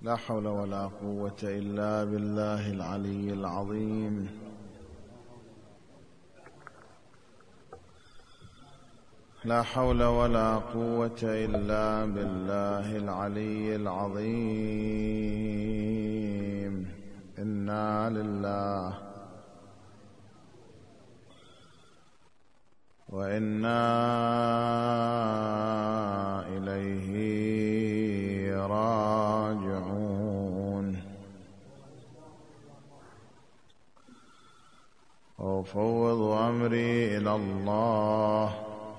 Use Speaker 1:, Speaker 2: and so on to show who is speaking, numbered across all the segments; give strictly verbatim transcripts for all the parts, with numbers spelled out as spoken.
Speaker 1: لا حول ولا قوة إلا بالله العلي العظيم. لا حول ولا قوة إلا بالله العلي العظيم. إنا لله وإنا إليه راجعون. وأفوض أمري إلى الله،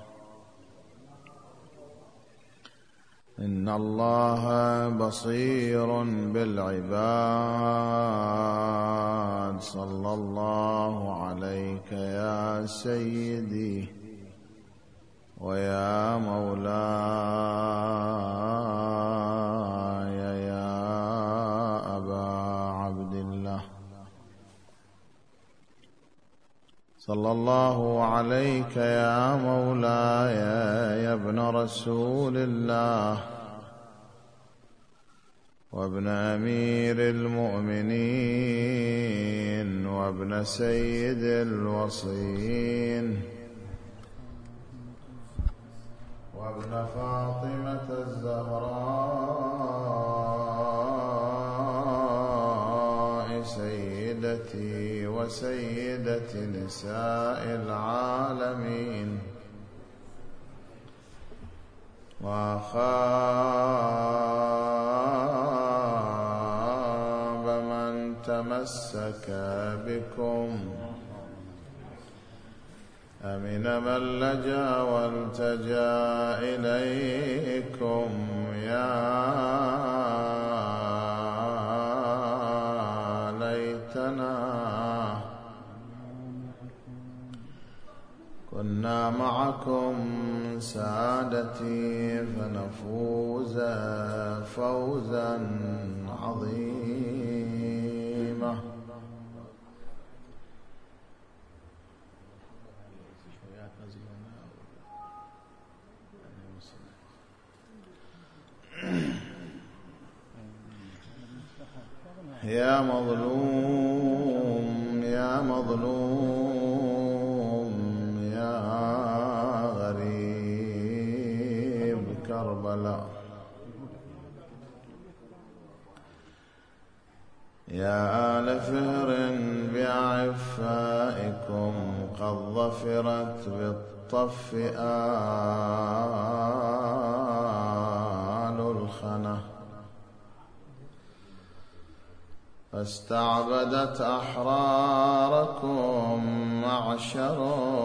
Speaker 1: إن الله بصير بالعباد. صلى الله عليك يا سيدي ويا مولاي يا أبا عبد الله. صلى الله عليك يا مولاي يا ابن رسول الله وابن أمير المؤمنين وابن سيد الوصيين وابن فاطمة الزهراء سيدتي وسيدة نساء العالمين، وخاب من تمسك بكم، أمن من لجأ والتجأ إليكم يا ليتنا كنا معكم سادتي فنفوز فوزا عظيما. يا مظلوم يا مظلوم يا غريب كربلاء، يا آل فهر بعفائكم قد ظفرت بالطف آل الخنا، فاستعبدت أحراركم معشر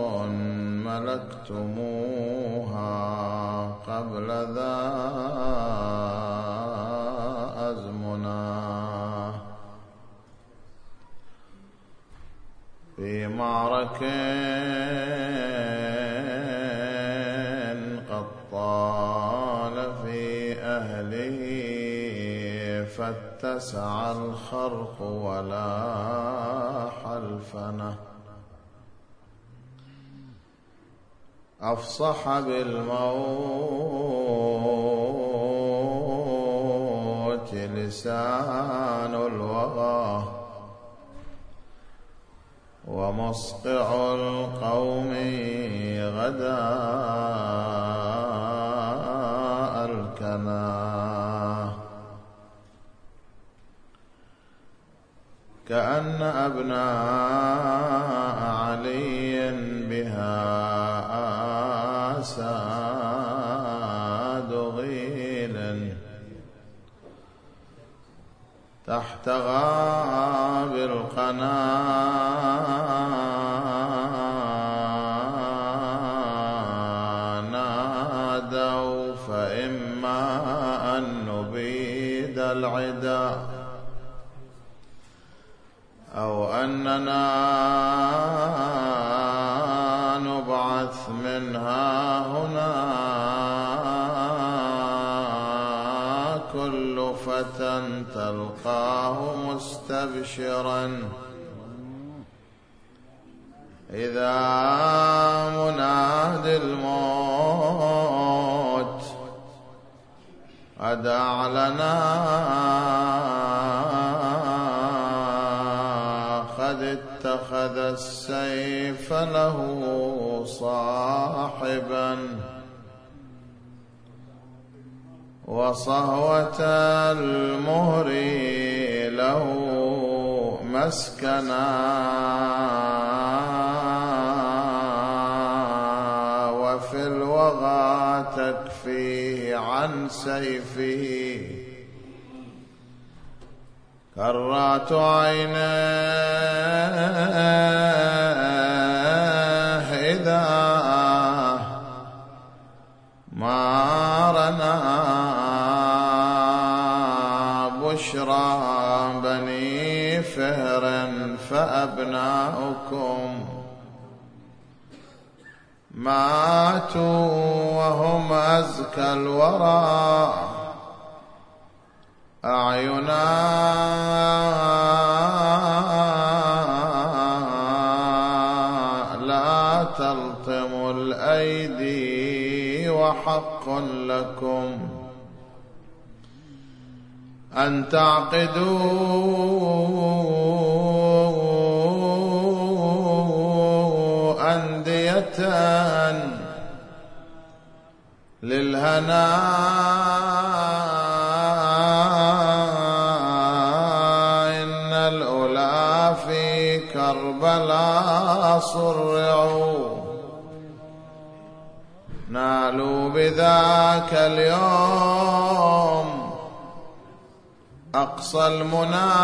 Speaker 1: ملكتموها قبل ذا أزمنا، في معرك قد طال في أهله فاتسع الخرق ولاح الفنا، أفصح بالموت لسان الوغى، ومصقع القوم غدا الكنا، كأن أبناء علي بها آساد غيل تحت غاب القنا، نادوا فإما أن نبيد العدا أو أننا نبعث منها هنا، كل فتى تلقاه مستبشرا إذا منادي الموت قد أعلنا وقد اتخذ السيف له صاحبا وصهوة المهر له مسكنا وفي الوغى تكفيه عن سيفه كرات عينه إذا ما رنا بشرى بني فهر فأبناؤكم ماتوا وهم أزكى الورى أعينا لا تلطم الأيدي وحق لكم أن تعقدوا أندية للهنا إن الأولى في كربلاء صرعوا نالوا بذاك اليوم أقصى المنى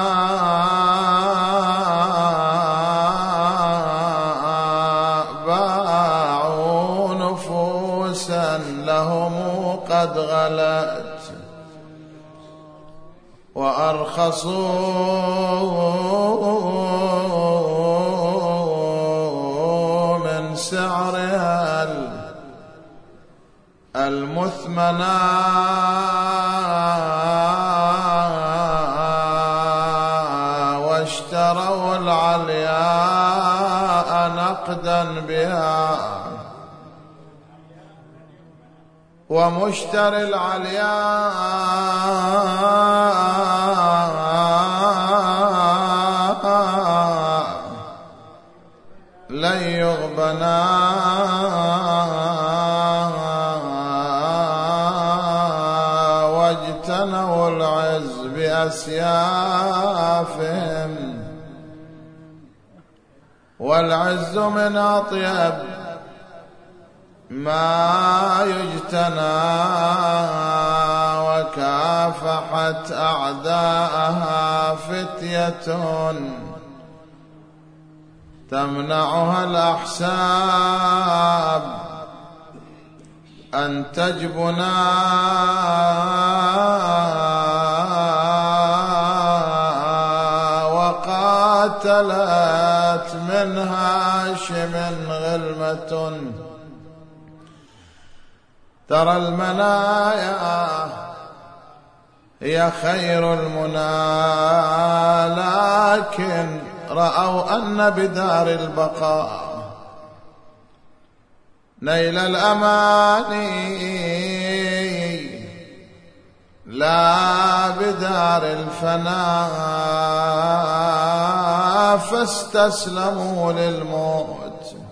Speaker 1: باعوا نفوسا لهم قد غلت وأرخصوا من سعرها المثمنة واشتروا العلياء نقدا بها ومشتري العلياء لن يغبنا واجتنوا العز بأسيافهم والعز من أطيب ما يجتنى وكافحت أعداءها فتية تمنعها الأحساب أن تجبنا وقاتلت من هاشم غلمة ترى المنايا هي خير المنى لكن رأوا أن بدار البقاء نيل الأماني لا بدار الفناء فاستسلموا للموت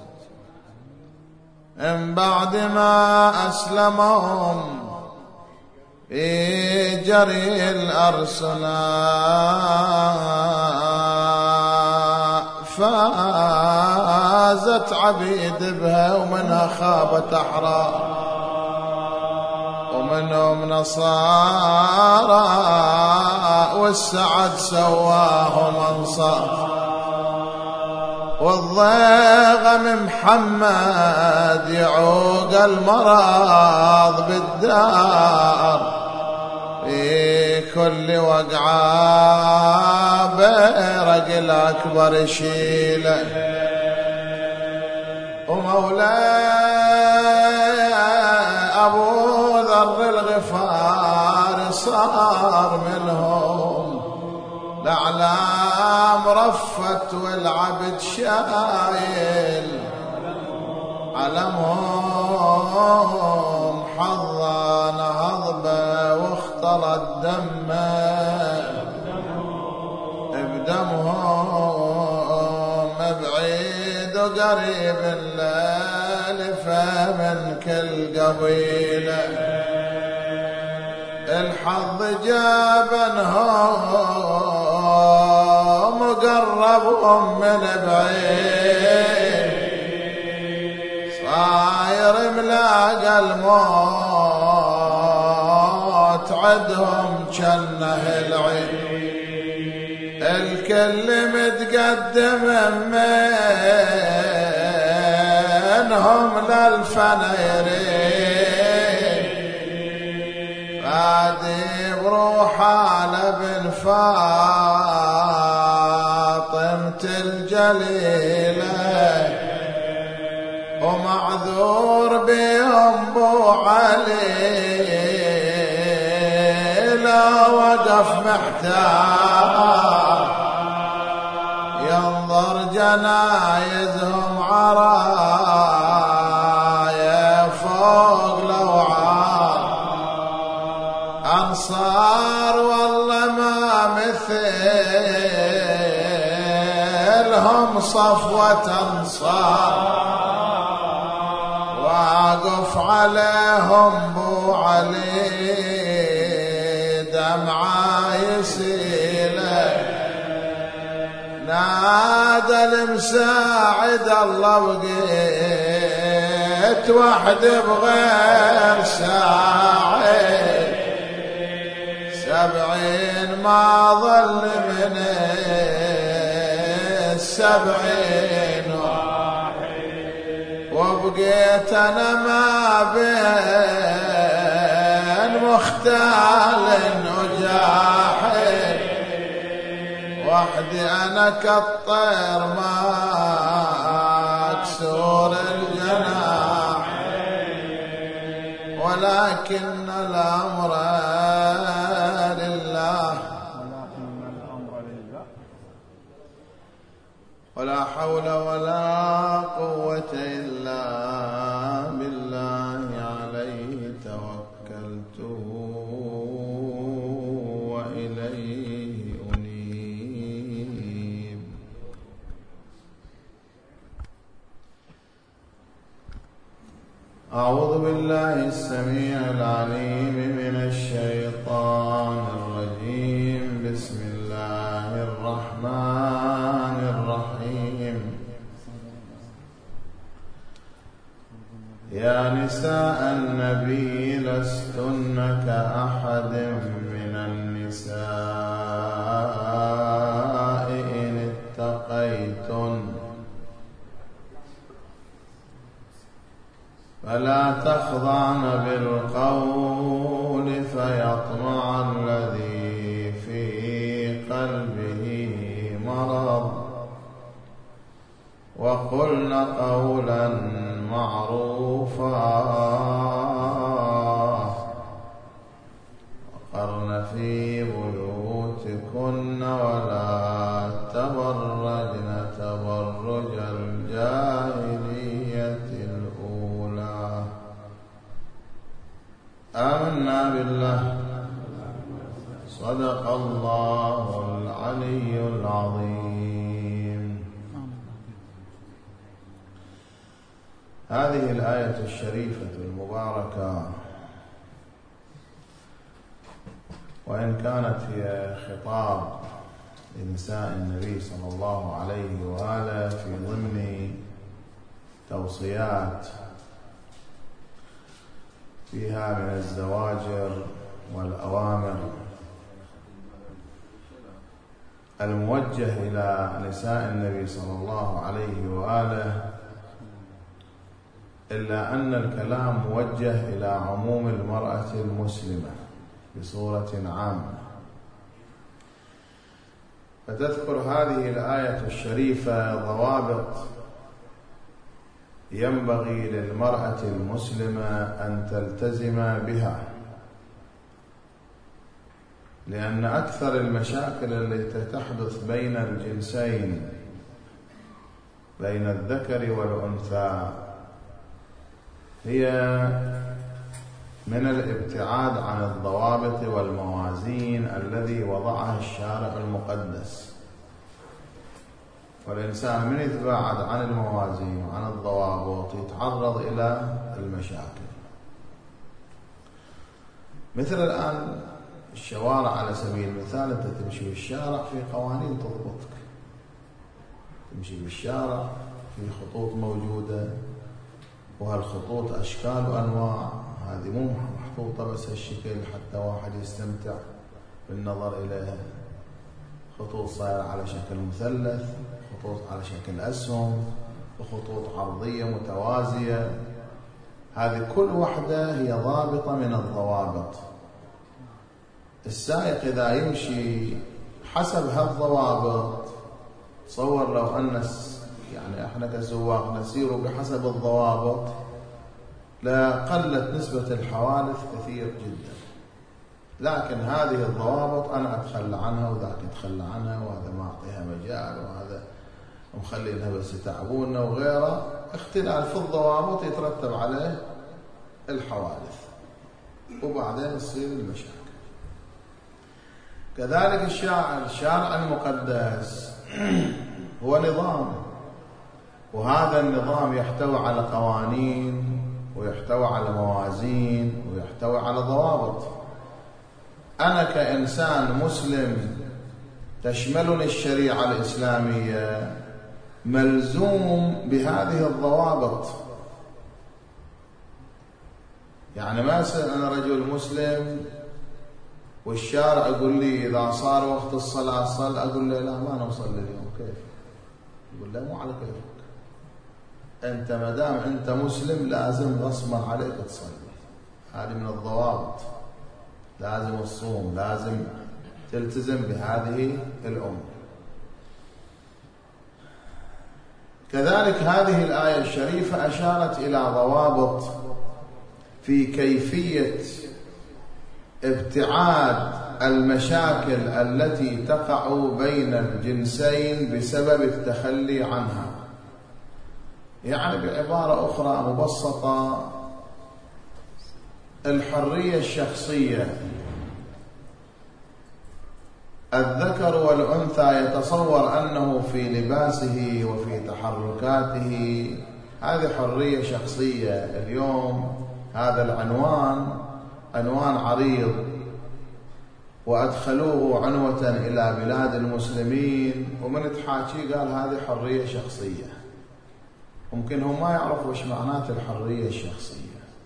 Speaker 1: من بعد ما أسلمهم في جري الأرسناء فازت عبيد بها ومنها خابت أحرار ومنهم نصارى والسعد سواهم أنصار والضيغم محمد يعوق المرض بالدار في كل وقعة برق الأكبر يشيله ومولاي أبو ذر الغفار صار منهم الأعلام رفت والعبد شايل علمهم حظا هضبة واختلط دمه بدمهم قريب الليل فمن كل قبيلة الحظ جابنهم وقربهم من بعيد صاير ملاقى الموت عدهم جنه العين الكل متقدم منهم للفنيرين فادي بروحه لابن فاطمة الجليلة ومعذور بهم بو علي لا وقف محتار ينظر جنايزهم عرايا فوق لوعار أنصار والله ما مثلهم صفوة أنصار واقف عليهم بو علي دمعة يسيله نادى المساعد الله بقيت وحد بغير ساعد سبعين ما ظل من السبعين وبقيت انا ما بين مختال وجاحد وحدي انا كالطير ما اكسور الجناح ولكن الامر لله ولا حول ولا قوة إلا بالله عليه توكلت وإليه أنيب. أعوذ بالله السميع العليم من الشيطان الرجيم. بسم الله الرحمن الرحيم. يا نساء النبي لستن كأحد من النساء إن اتقيتن فلا تخضعن بالقول فيطمع الذي في قلبه مرض وقلن قولا معروفا وقرن في بيوتكن ولا تبرجن تبرج الجاهلية الأولى. آمنا بالله صدق الله العلي العظيم. هذه الآية الشريفة المباركة وإن كانت هي خطاب لنساء النبي صلى الله عليه وآله في ضمن توصيات فيها من الزواجر والأوامر الموجه إلى نساء النبي صلى الله عليه وآله، إلا أن الكلام موجه إلى عموم المرأة المسلمة بصورة عامة. فتذكر هذه الآية الشريفة ضوابط ينبغي للمرأة المسلمة أن تلتزم بها، لأن أكثر المشاكل التي تحدث بين الجنسين بين الذكر والأنثى هي من الابتعاد عن الضوابط والموازين الذي وضعها الشارع المقدس. والإنسان من يتباعد عن الموازين وعن الضوابط يتعرض إلى المشاكل. مثل الآن الشوارع على سبيل المثال، أنت تمشي بالشارع في قوانين تضبطك، تمشي بالشارع في خطوط موجودة، وهالخطوط أشكال وأنواع، هذه مو محطوطة بس هالشكل حتى واحد يستمتع بالنظر إليها. خطوط صايرة على شكل مثلث، خطوط على شكل أسهم، وخطوط عرضية متوازية، هذه كل واحدة هي ضابطة من الضوابط. السائق إذا يمشي حسب هالضوابط، تصور لو أن يعني احنا كسواق نسير بحسب الضوابط لقلت نسبة الحوادث كثير جدا. لكن هذه الضوابط أنا أتخلى عنها وذاك يتخلى عنها، وهذا ما أعطيها مجال، وهذا مخلينها بس يتعبوننا وغيره. اختلال في الضوابط يترتب عليه الحوادث وبعدين تصير المشاكل. كذلك الشارع الشارع المقدس هو نظام، وهذا النظام يحتوي على قوانين ويحتوي على موازين ويحتوي على ضوابط. أنا كإنسان مسلم تشملني الشريعة الإسلامية ملزوم بهذه الضوابط. يعني ما يصير أنا رجل مسلم والشارع يقول لي إذا صار وقت الصلاة صل، أقول له لا ما نوصل اليوم. كيف؟ يقول له مو على كيفك، أنت ما دام أنت مسلم لازم غصبا عليك تصلي. هذه من الضوابط، لازم الصوم، لازم تلتزم بهذه الأمور. كذلك هذه الآية الشريفة أشارت إلى ضوابط في كيفية ابتعاد المشاكل التي تقع بين الجنسين بسبب التخلي عنها. يعني بعبارة أخرى مبسطة، الحرية الشخصية، الذكر والأنثى يتصور أنه في لباسه وفي تحركاته هذه حرية شخصية. اليوم هذا العنوان عنوان عريض، وأدخلوه عنوة إلى بلاد المسلمين، ومن تحاكي قال هذه حرية شخصية. ممكن هم ما يعرفوا وش معنات الحرية الشخصية،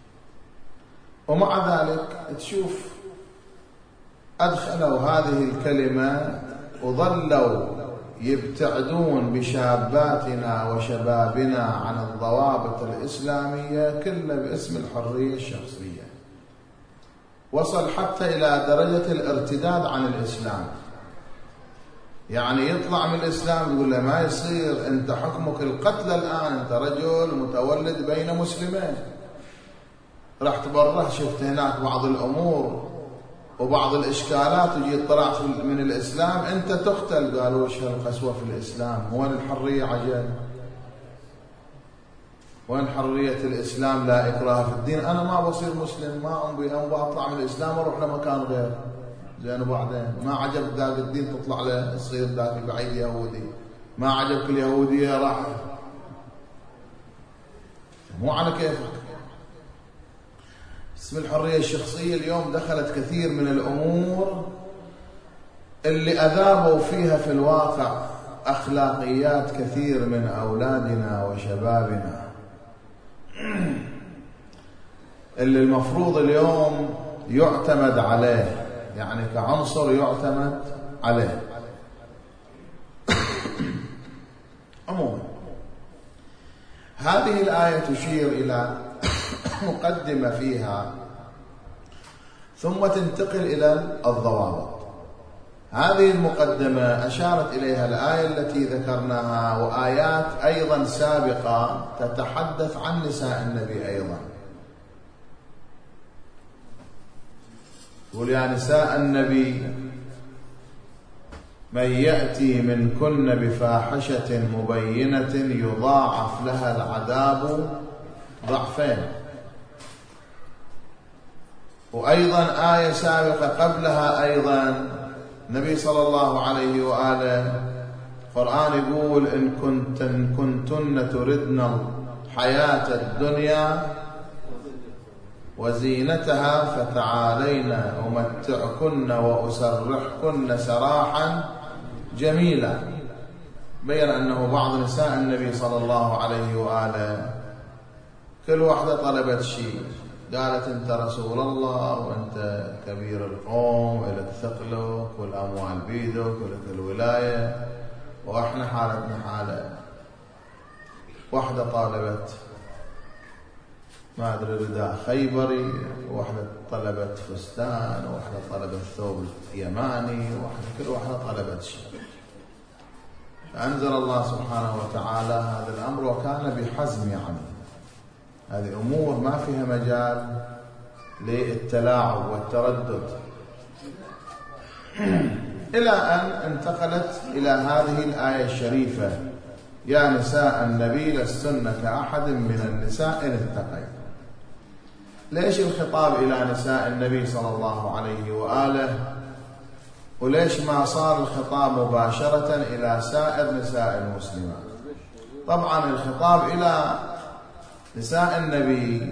Speaker 1: ومع ذلك تشوف أدخلوا هذه الكلمة وظلوا يبتعدون بشاباتنا وشبابنا عن الضوابط الإسلامية كلها باسم الحرية الشخصية. وصل حتى إلى درجة الارتداد عن الإسلام. يعني يطلع من الإسلام يقول له ما يصير، أنت حكمك القتل الآن، أنت رجل متولد بين مسلمين، رحت برا شفت هناك بعض الأمور وبعض الإشكالات وجيت طلعت من الإسلام أنت تقتل. قالوا وش هالقسوة في الإسلام؟ وين الحرية عجل؟ وين حرية الإسلام؟ لا إكراه في الدين. أنا ما بصير مسلم، ما أنبي أنبي أطلع من الإسلام وأروح لمكان غير زين، وبعدين ما عجب ذاك الدين تطلع له تصير ذاك البعيد يهودي، ما عجبك اليهودية راح مو على كيفك. اسم الحرية الشخصية اليوم دخلت كثير من الأمور اللي أذابوا فيها في الواقع أخلاقيات كثير من أولادنا وشبابنا، اللي المفروض اليوم يعتمد عليه، يعني كعنصر يعتمد عليه. عموما هذه الآية تشير إلى مقدمة فيها ثم تنتقل إلى الضوابط. هذه المقدمة أشارت إليها الآية التي ذكرناها وآيات أيضا سابقة تتحدث عن نساء النبي أيضا. قل يا نساء النبي من يأتي منكن بفاحشة مبينة يضاعف لها العذاب ضعفين. وأيضا آية سابقة قبلها أيضا النبي صلى الله عليه وآله القرآن يقول إن كنتن كنتن تردن الحياة الدنيا وزينتها فتعالين أمتعكن وأسرحكن سراحا جميلا. بين أنه بعض نساء النبي صلى الله عليه وآله كل واحدة طلبت شيء، قالت أنت رسول الله وأنت كبير القوم ولك ثقلك والأموال بيدك ولك الولاية، وإحنا حالتنا حالة. واحدة طالبت ما أدري رداء خيبري، وواحدة طلبت فستان، وواحدة طلبت ثوب يماني، وواحدة كل واحدة طلبت شيء. فأنزل الله سبحانه وتعالى هذا الأمر وكان بحزم، يعني هذه أمور ما فيها مجال للتلاعب والتردد، إلى أن انتقلت إلى هذه الآية الشريفة: يا نساء النبي لستن كأحد من النساء إن اتقيت. ليش الخطاب إلى نساء النبي صلى الله عليه وآله؟ وليش ما صار الخطاب مباشرة إلى سائر نساء المسلمات؟ طبعا الخطاب إلى نساء النبي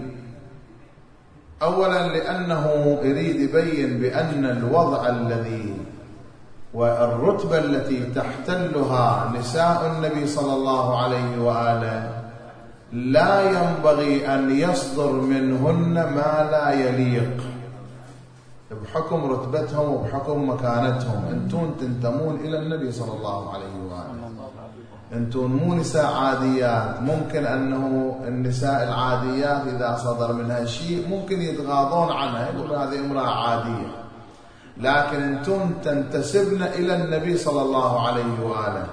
Speaker 1: أولا لأنه يريد يبين بأن الوضع الذي والرتبة التي تحتلها نساء النبي صلى الله عليه وآله لا ينبغي أن يصدر منهن ما لا يليق بحكم رتبتهم وبحكم مكانتهم. أنتم تنتمون إلى النبي صلى الله عليه وآله، أنتم مو نساء عاديات. ممكن أنه النساء العاديات إذا صدر منها شيء ممكن يتغاضون عنها، يقول هذه امرأة عادية، لكن أنتم تنتسبن إلى النبي صلى الله عليه وآله،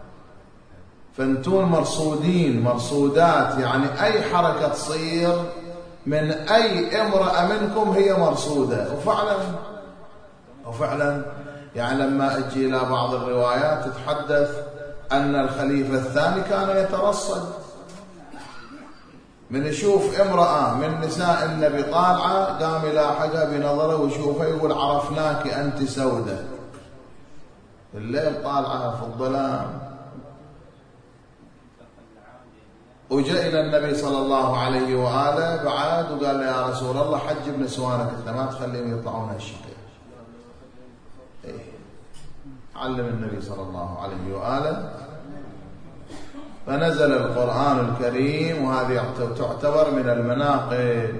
Speaker 1: فأنتم مرصودين مرصودات، يعني أي حركة تصير من أي امرأة منكم هي مرصودة. وفعلا وفعلا يعني لما أجي إلى بعض الروايات تتحدث أن الخليفة الثاني كان يترصد، من يشوف امرأة من نساء النبي طالعة قام يلاحقها بنظره ويشوفها يقول عرفناك أنت سودة، الليل طالعة في الظلام. وجاء إلى النبي صلى الله عليه وآله بعد وقال له يا رسول الله حجب نسوانك أنت ما تخليهم يطلعون هالشكل. إيه. علم النبي صلى الله عليه وآله، فنزل القرآن الكريم، وهذه تعتبر من المناقب.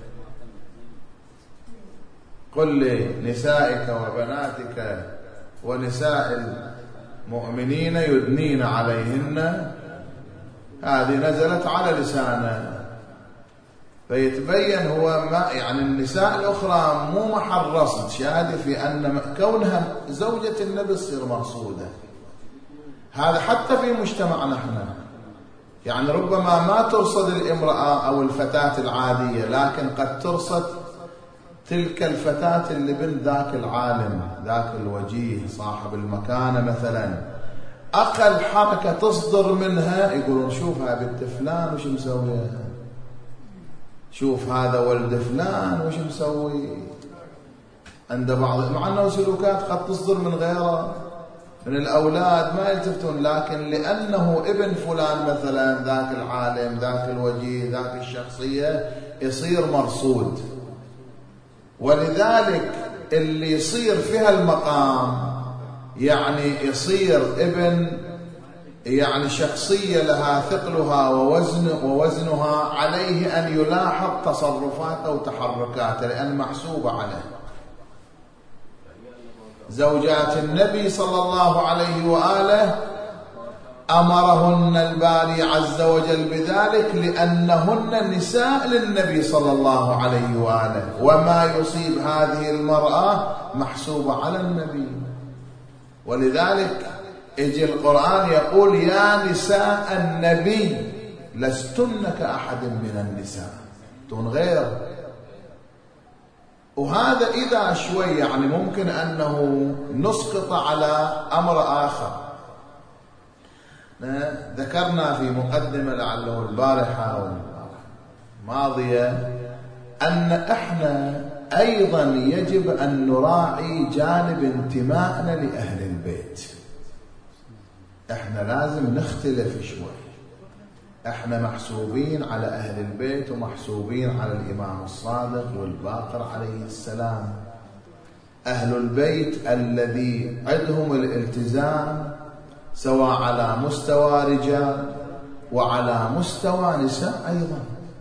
Speaker 1: قل لنسائك وبناتك ونساء المؤمنين يدنين عليهن، هذه نزلت على لسانه، فيتبين هو ما يعني النساء الأخرى مو محل رصد شاهد في أن كونها زوجة النبي تصير مرصودة. هذا حتى في مجتمعنا احنا، يعني ربما ما ترصد الامرأة أو الفتاة العادية، لكن قد ترصد تلك الفتاة اللي بنت ذاك العالم ذاك الوجيه صاحب المكانة مثلا، أقل حركة تصدر منها يقولون شوفها بنت فلان وش مسويها، شوف هذا ولد فلان وش مسوي. عند بعض مع أنه سلوكات قد تصدر من غيره من الأولاد ما يلتفتون، لكن لأنه ابن فلان مثلا ذاك العالم ذاك الوجيه ذاك الشخصية يصير مرصود. ولذلك اللي يصير فيها المقام يعني يصير ابن يعني شخصية لها ثقلها ووزن ووزنها، عليه أن يلاحظ تصرفاته وتحركاته لأن محسوبة عليه. زوجات النبي صلى الله عليه وآله أمرهن الباري عز وجل بذلك لأنهن نساء للنبي صلى الله عليه وآله، وما يصيب هذه المرأة محسوبة على النبي. ولذلك يجي القرآن يقول يا نساء النبي لستن كأحد من النساء، دون غير. وهذا إذا شوي يعني ممكن أنه نسقط على أمر آخر. ذكرنا في مقدمة لعله البارحة أو الماضية أن إحنا أيضا يجب أن نراعي جانب انتمائنا لأهل البيت. احنا لازم نختلف شوي. احنا محسوبين على أهل البيت ومحسوبين على الإمام الصادق والباقر عليه السلام. أهل البيت الذي عندهم الالتزام سواء على مستوى رجال وعلى مستوى نساء أيضا،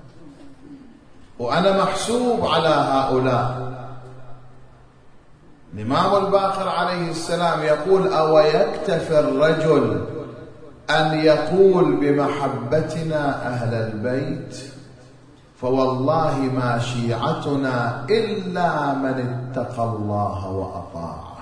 Speaker 1: وأنا محسوب على هؤلاء. الإمام الباقر عليه السلام يقول: أو يكتفي الرجل أن يقول بمحبتنا أهل البيت فوالله ما شيعتنا إلا من اتقى الله وأطاعه.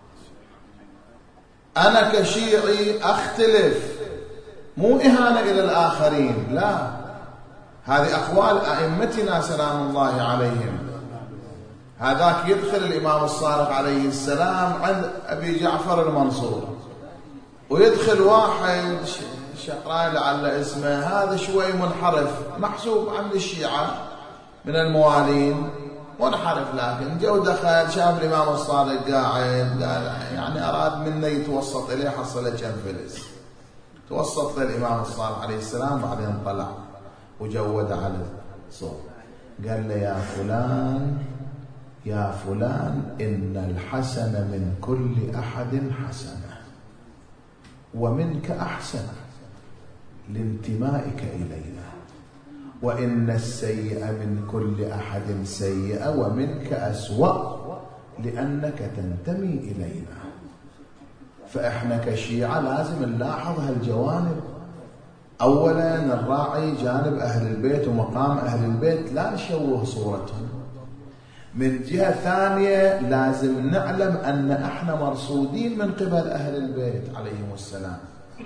Speaker 1: أنا كشيعي أختلف، مو إهانة إلى الآخرين، لا، هذه أقوال أئمتنا سلام الله عليهم. هذاك يدخل الإمام الصادق عليه السلام عند أبي جعفر المنصور، ويدخل واحد شقران لعل اسمه، هذا شوي منحرف، محسوب عند الشيعة من الموالين، منحرف، لكن جو دخل شاف الإمام الصادق قاعد، قال يعني أراد منه يتوسط إليه، حصل كم فلس، توسط للإمام الصادق عليه السلام، بعدين طلع وجود على الصوت، قال له: يا فلان يا فلان إن الحسن من كل أحد حسنة ومنك أحسن لانتمائك إلينا، وإن السيئة من كل أحد سيئة ومنك أسوأ لأنك تنتمي إلينا. فإحنا كشيعة لازم نلاحظ هالجوانب. أولا نراعي جانب أهل البيت ومقام أهل البيت، لا نشوه صورتهم. من جهة ثانية لازم نعلم أن احنا مرصودين من قبل أهل البيت عليهم السلام.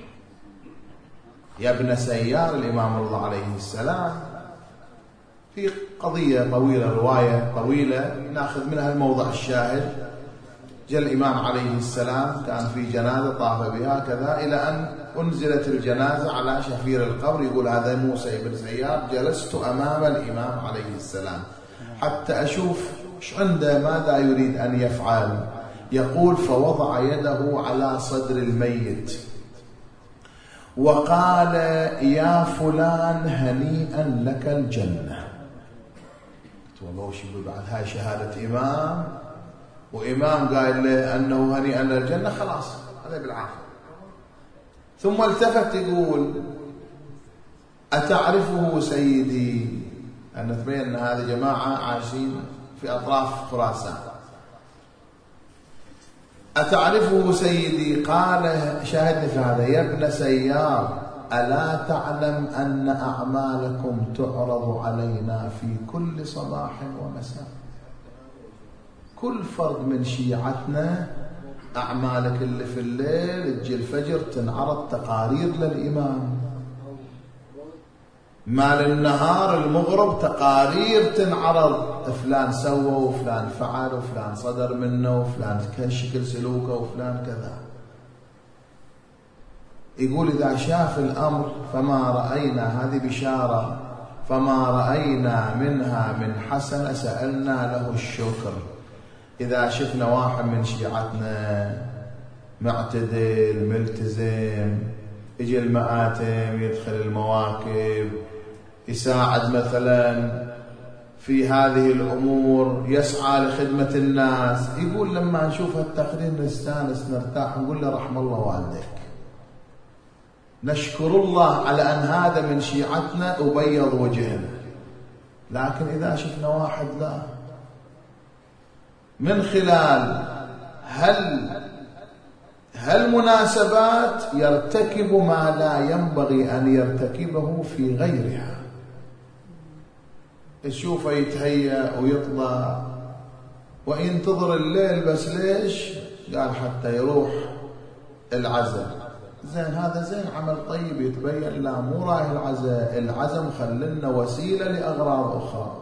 Speaker 1: يا ابن سيار الإمام الله عليه السلام في قضية طويلة، رواية طويلة ناخذ منها الموضع الشاهد. جاء الإمام عليه السلام كان في جنازة طاف بها كذا، إلى أن أنزلت الجنازة على شفير القبر. يقول هذا موسى بن سيار: جلست أمام الإمام عليه السلام حتى أشوف ايش عنده، ماذا يريد أن يفعل. يقول: فوضع يده على صدر الميت وقال: يا فلان هنيئا لك الجنة. والله وش يقول بعد؟ هاي شهادة إمام، وإمام قال له أنه هنيئا للجنة، خلاص هذا بالعافية. ثم التفت يقول: أتعرفه سيدي؟ أن تبين أن هذه جماعة عايشين في أطراف خراسان. أتعرفه سيدي؟ قال: شاهدني في هذا يا ابن سيار، ألا تعلم أن أعمالكم تعرض علينا في كل صباح ومساء؟ كل فرد من شيعتنا أعمالك اللي في الليل تجي الفجر تنعرض تقارير للإمام، مال النهار المغرب تقارير تنعرض، فلان سوى وفلان فعل وفلان صدر منه وفلان كان شكل سلوكه وفلان كذا. يقول: إذا شاف الأمر فما رأينا، هذه بشارة، فما رأينا منها من حسنة سألنا له الشكر. إذا شفنا واحد من شيعتنا معتدل ملتزم، يجي المآتم، يدخل المواكب، يساعد مثلا في هذه الأمور، يسعى لخدمة الناس، يقول لما نشوف التقرير نستانس نرتاح، نقول له رحم الله والديك، نشكر الله على أن هذا من شيعتنا وبيض وجهنا. لكن إذا شفنا واحد لا، من خلال هل هالمناسبات يرتكب ما لا ينبغي أن يرتكبه في غيرها، تشوفه يتهيأ ويطلع وينتظر الليل، بس ليش؟ قال حتى يروح العزاء. زين، هذا زين، عمل طيب، يتبين لا مو رايح العزاء، العزاء مخللنا وسيلة لأغراض أخرى.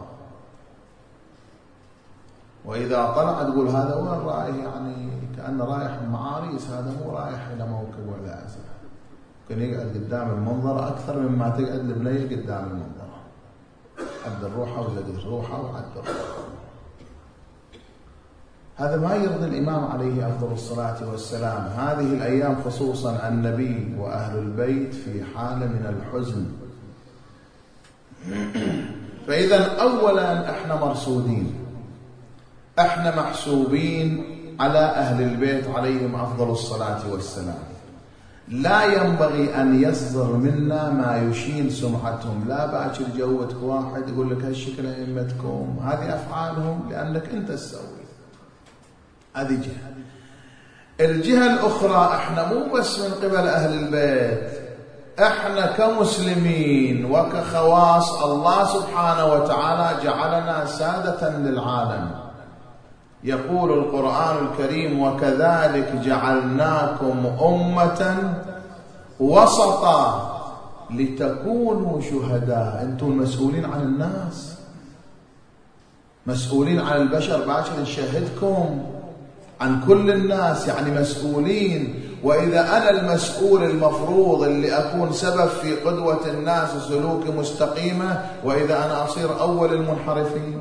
Speaker 1: وإذا طلع تقول هذا وين رايح؟ يعني كأنه رايح معاريس، هذا مو رايح إلى موكب ولا عزاء. ممكن يقعد قدام المنظر أكثر مما تقعد البنية قدام المنظر، عد الروحة وزقت روحة وعد الروحة. هذا ما يرضي الإمام عليه أفضل الصلاة والسلام. هذه الأيام خصوصا النبي وأهل البيت في حالة من الحزن. فإذا أولا احنا مرصودين، احنا محسوبين على أهل البيت عليهم أفضل الصلاة والسلام. لا ينبغي أن يصدر منا ما يشين سمعتهم. لا باكر جوتك واحد يقول لك هالشكل أئمتكم، هذه أفعالهم لأنك أنت تسوي. هذه جهة. الجهة الأخرى احنا مو بس من قبل أهل البيت، احنا كمسلمين وكخواص الله سبحانه وتعالى جعلنا سادة للعالم. يقول القرآن الكريم: وكذلك جعلناكم أمة وسطا لتكونوا شهداء. أنتم مسؤولين عن الناس، مسؤولين عن البشر، باكر نشهدكم عن كل الناس، يعني مسؤولين. وإذا أنا المسؤول المفروض اللي أكون سبب في قدوة الناس سلوك مستقيمة، وإذا أنا أصير أول المنحرفين،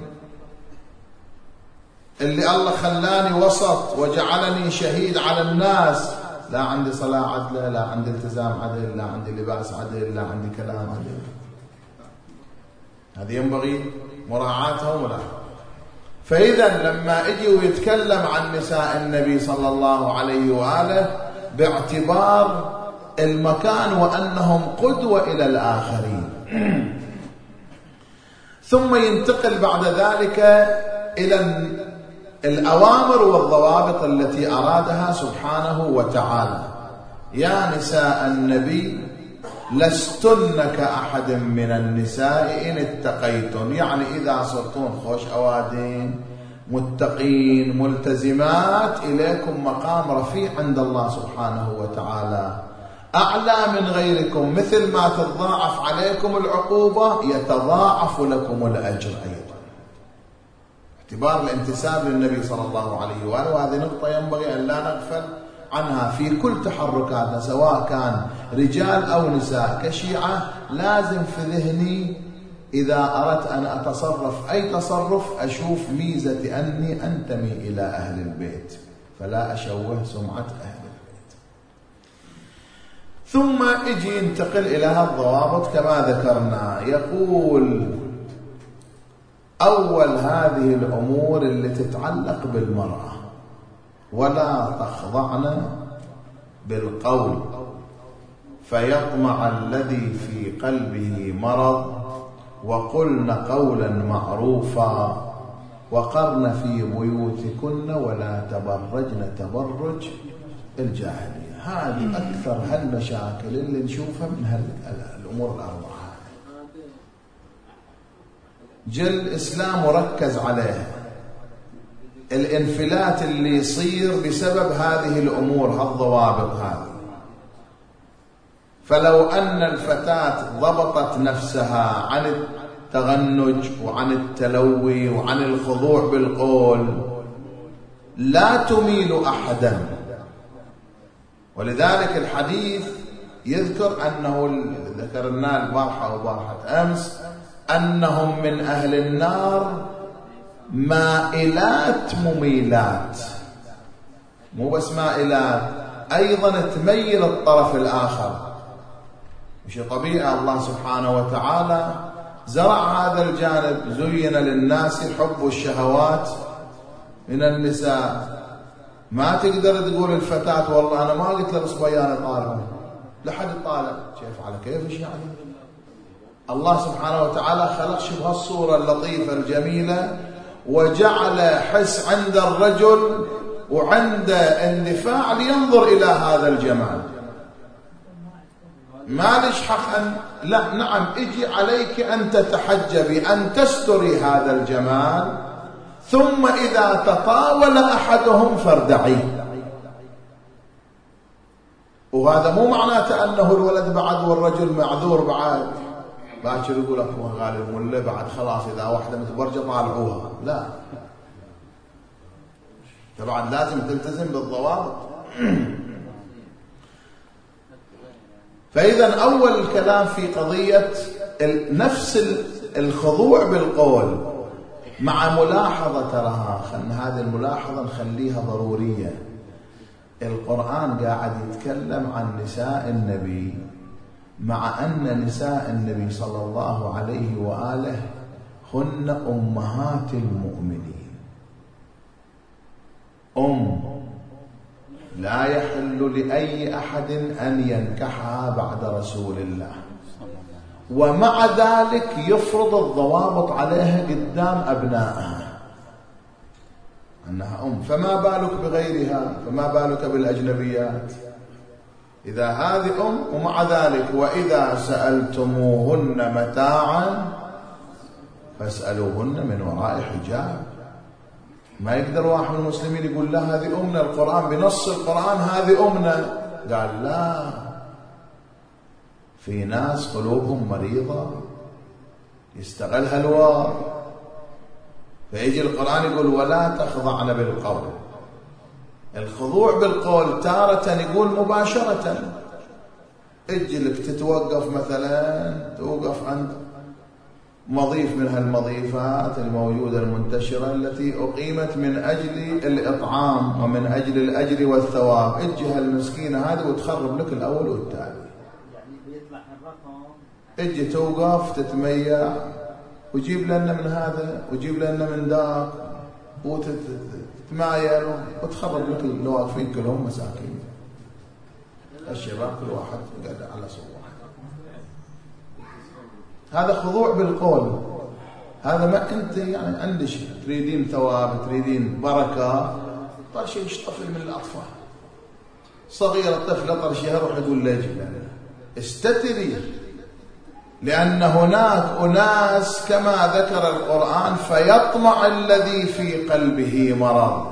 Speaker 1: اللي الله خلاني وسط وجعلني شهيد على الناس، لا عندي صلاة عدلة، لا عندي التزام عدل، لا عندي لباس عدل، لا عندي كلام عدل. هذه ينبغي مراعاتها وملاحظتها. فإذا لما اجي ويتكلم عن نساء النبي صلى الله عليه وآله باعتبار المكان وأنهم قدوة إلى الآخرين، ثم ينتقل بعد ذلك إلى الأوامر والضوابط التي أرادها سبحانه وتعالى. يا نساء النبي لستن كأحد من النساء إن اتقيتن، يعني إذا صرتون خوش أوادين متقين ملتزمات، إليكم مقام رفيع عند الله سبحانه وتعالى، أعلى من غيركم. مثل ما تضاعف عليكم العقوبة يتضاعف لكم الأجر أيضا، اعتبار الانتساب للنبي صلى الله عليه وآله. وهذه نقطة ينبغي أن لا نغفل عنها في كل تحركاتنا، سواء كان رجال أو نساء. كشيعة لازم في ذهني إذا أردت أن أتصرف أي تصرف أشوف ميزة أني أنتمي إلى أهل البيت، فلا أشوه سمعة أهل البيت. ثم اجي ينتقل إلى الضوابط كما ذكرنا. يقول: أول هذه الأمور اللي تتعلق بالمرأة: ولا تخضعن بالقول فيطمع الذي في قلبه مرض، وقلن قولا معروفا، وقرن في بيوتكن ولا تبرجن تبرج الجاهلية. هذه أكثر هالمشاكل اللي نشوفها من هالأمور الأربعة. جل الإسلام مركز عليها، الانفلات اللي يصير بسبب هذه الأمور، هالضوابط هذه. فلو أن الفتاة ضبطت نفسها عن التغنج وعن التلوي وعن الخضوع بالقول لا تميل أحدا. ولذلك الحديث يذكر أنه ذكرنا البارحة وبارحة أمس أنهم من أهل النار مائلات مميلات، مو بس مائلات، أيضا تميل الطرف الآخر. مش طبيعة الله سبحانه وتعالى زرع هذا الجانب. زين للناس حب الشهوات من النساء. ما تقدر تقول الفتاة والله أنا ما قلت للصبيان طالعوا، لحد طالع كيف على كيفش يعني. الله سبحانه وتعالى خلق شبه الصورة اللطيفة الجميلة، وجعل حس عند الرجل وعند اندفاع لينظر إلى هذا الجمال. ما ليش حق أن لا، نعم، اجي عليك أن تتحجبي، أن تستري هذا الجمال، ثم إذا تطاول أحدهم فاردعيه. وهذا مو معناته أنه الولد بعد والرجل معذور بعد. باكر يقول لك غالي المله بعد خلاص إذا واحدة متبرجة طالعوها، لا، طبعا لازم تلتزم بالضوابط. فإذا أول الكلام في قضية نفس الخضوع بالقول. مع ملاحظة تراها، خلنا هذه الملاحظة نخليها ضرورية. القرآن قاعد يتكلم عن نساء النبي، مع أن نساء النبي صلى الله عليه وآله هن أمهات المؤمنين. أم لا يحل لأي أحد أن ينكحها بعد رسول الله، ومع ذلك يفرض الضوابط عليها قدام أبنائها أنها أم، فما بالك بغيرها، فما بالك بالأجنبيات. إذا هذه أم ومع ذلك وإذا سألتموهن متاعا فاسألوهن من وراء حجاب. ما يقدر واحد من المسلمين يقول لا هذه أمنا، القرآن بنص القرآن هذه أمنا، قال لا، في ناس قلوبهم مريضة يستغلها الوار، فيجي القرآن يقول ولا تخضعن بالقول. الخضوع بالقول تارة يقول مباشرة، اجلك تتوقف مثلا، توقف عند مضيف من هالمضيفات الموجودة المنتشرة التي أقيمت من أجل الإطعام ومن أجل الأجر والثواب، اجي هالمسكينة هذه وتخرب لك الأول والتالي. اجي توقف تتميع وجيب لنا من هذا وجيب لنا من ذاك وتتمايل وتخرب لك الواقفين كلهم مساكين. الشباب كل واحد قاعد على صوت واحد. هذا خضوع بالقول، هذا ما أنت يعني عندك تريدين ثواب تريدين بركة، طرش يشطفل من الأطفال. صغيرة طفلة طرشها يروح يقول لا يجب لنا استتري، لأن هناك أناس كما ذكر القرآن فيطمع الذي في قلبه مرض.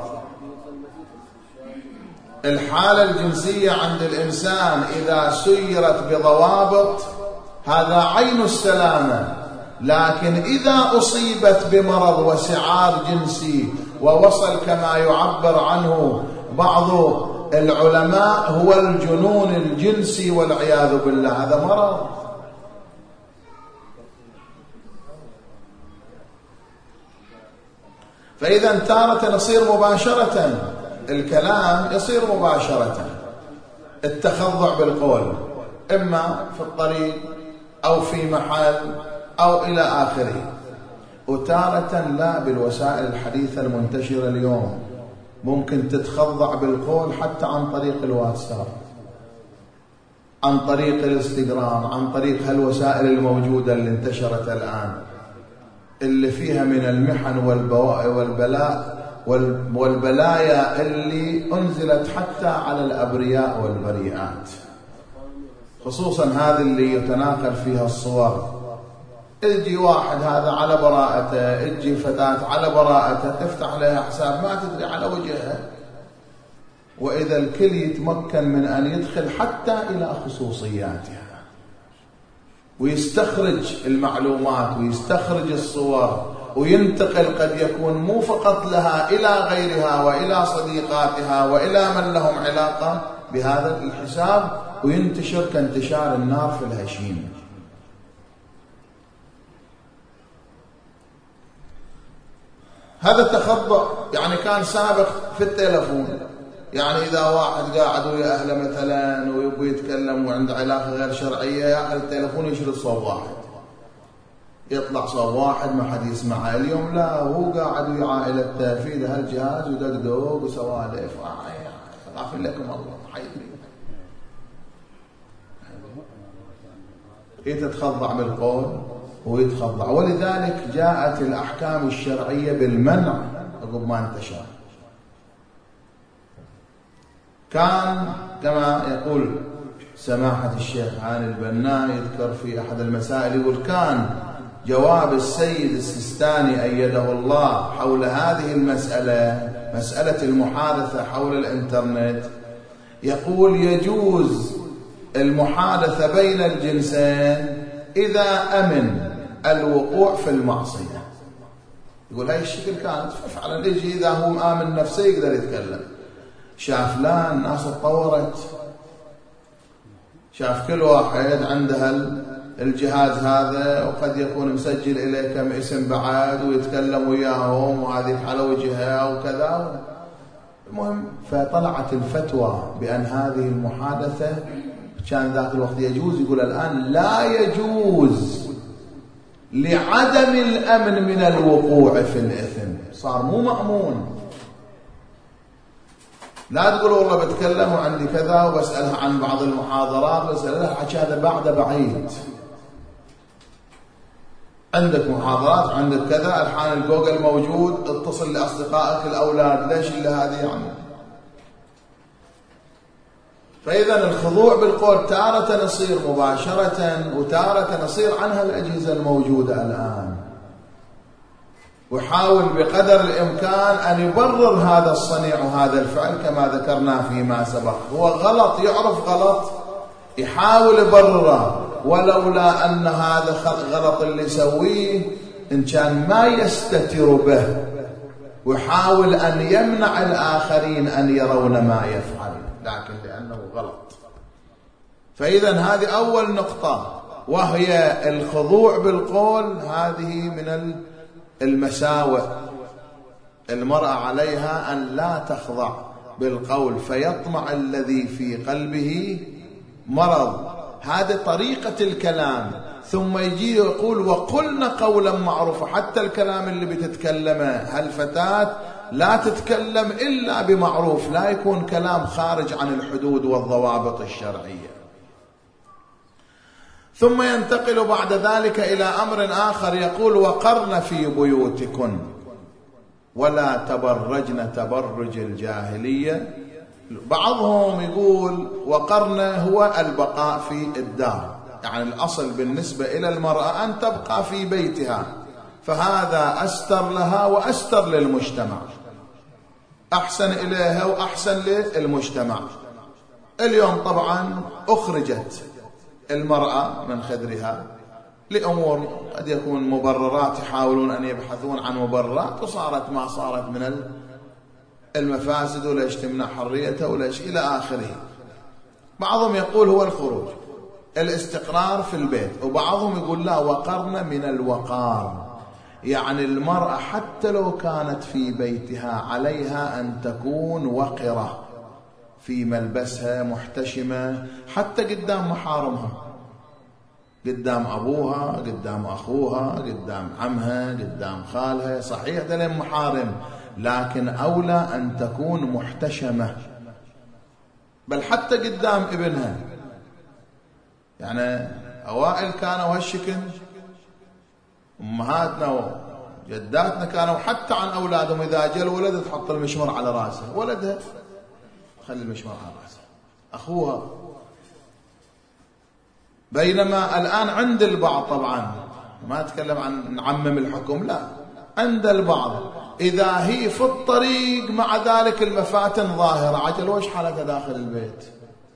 Speaker 1: الحالة الجنسية عند الإنسان إذا سيرت بضوابط هذا عين السلامة، لكن إذا أصيبت بمرض وسعار جنسي ووصل كما يعبر عنه بعض العلماء هو الجنون الجنسي والعياذ بالله، هذا مرض. فإذا تارة نصير مباشرة، الكلام يصير مباشرة، التخضع بالقول إما في الطريق أو في محل أو إلى آخره. وتارة لا، بالوسائل الحديثة المنتشرة اليوم ممكن تتخضع بالقول حتى عن طريق الواتساب، عن طريق الانستغرام، عن طريق هالوسائل الموجودة اللي انتشرت الآن اللي فيها من المحن والبلاء والبلايا اللي أنزلت حتى على الأبرياء والبريئات، خصوصا هذه اللي يتناقل فيها الصور. اجي واحد هذا على براءته، اجي فتاة على براءته، تفتح لها حساب ما تدري على وجهها، وإذا الكل يتمكن من أن يدخل حتى إلى خصوصياتها ويستخرج المعلومات ويستخرج الصور وينتقل قد يكون مو فقط لها إلى غيرها وإلى صديقاتها وإلى من لهم علاقة بهذا الحساب، وينتشر كانتشار النار في الهشيم. هذا التخضع يعني كان سابق في التلفون، يعني إذا واحد قاعد ويا أهله مثلا ويبغى يتكلم وعند علاقة غير شرعية يأخذ التلفون يشرد صوب واحد، يطلع صوب واحد ما حد يسمعه. اليوم لا، هو قاعد ويا عائلته في ذا الجهاز ودقدوق وسوالف، غافر لكم الله حيدري. يتخضع بالقول ويتخضع، ولذلك جاءت الأحكام الشرعية بالمنع عقب ما انتشر. كان كما يقول سماحة الشيخ هاني البنا يذكر في أحد المسائل، يقول كان جواب السيد السيستاني أيده الله حول هذه المسألة، مسألة المحادثة حول الإنترنت، يقول يجوز المحادثة بين الجنسين إذا أمن الوقوع في المعصية. يقول هاي الشكل كانت فعلا، يجي إذا هو آمن نفسه يقدر يتكلم. شاف لا، الناس اتطورت، شاف كل واحد عنده الجهاز هذا وقد يكون مسجل إليه كم اسم بعد ويتكلم وياهم وهذه على وجهها وكذا. المهم فطلعت الفتوى بأن هذه المحادثة كان ذاك الوقت يجوز، يقول الآن لا يجوز لعدم الأمن من الوقوع في الإثم، صار مو مأمون. لا تقول والله بتكلم وعندي كذا وبسألها عن بعض المحاضرات، بسألها الحكي هذا بعد بعيد. عندك محاضرات عندك كذا، الحين الجوجل موجود، اتصل لأصدقائك الأولاد، ليش إلا هذه يعني؟ فإذا الخضوع بالقول تارة نصير مباشرة وتارة نصير عنها الأجهزة الموجودة الآن. وحاول بقدر الإمكان أن يبرر هذا الصنيع وهذا الفعل كما ذكرنا فيما سبق. هو غلط، يعرف غلط، يحاول يبرره، ولولا أن هذا غلط اللي يسويه إن كان ما يستتر به ويحاول أن يمنع الآخرين أن يرون ما يفعل، لكن لأنه غلط. فإذا هذه أول نقطة، وهي الخضوع بالقول. هذه من المساوئ المرأة عليها أن لا تخضع بالقول فيطمع الذي في قلبه مرض. هذه طريقة الكلام. ثم يجي يقول وقلنا قولا معروفا. حتى الكلام اللي بتتكلمه هالفتاة لا تتكلم إلا بمعروف، لا يكون كلام خارج عن الحدود والضوابط الشرعية. ثم ينتقل بعد ذلك إلى أمر آخر، يقول وقرن في بيوتكن ولا تبرجن تبرج الجاهلية. بعضهم يقول وقرن هو البقاء في الدار، يعني الأصل بالنسبة إلى المرأة أن تبقى في بيتها، فهذا أستر لها وأستر للمجتمع، أحسن إليها وأحسن للمجتمع. اليوم طبعا أخرجت المرأة من خدرها لأمور قد يكون مبررات، يحاولون أن يبحثون عن مبررات، وصارت ما صارت من المفاسد وليش تمنع حريتها وليش إلى آخره. بعضهم يقول هو الخروج الاستقرار في البيت، وبعضهم يقول لا وقرن من الوقار، يعني المرأة حتى لو كانت في بيتها عليها أن تكون وقرة في ملبسها، محتشمة حتى قدام محارمها، قدام أبوها، قدام أخوها، قدام عمها، قدام خالها. صحيح دلهم محارم، لكن أولى أن تكون محتشمة، بل حتى قدام ابنها. يعني أوائل كانوا هالشكل، أمهاتنا وجداتنا كانوا حتى عن أولادهم إذا جاء الولد تحط المشمر على رأسه، ولدها خلي المشمر على رأسه، أخوها. بينما الآن عند البعض، طبعا ما أتكلم عن نعمم الحكم، لا، عند البعض إذا هي في الطريق مع ذلك المفاتن ظاهرة، عجل وش حالتها داخل البيت؟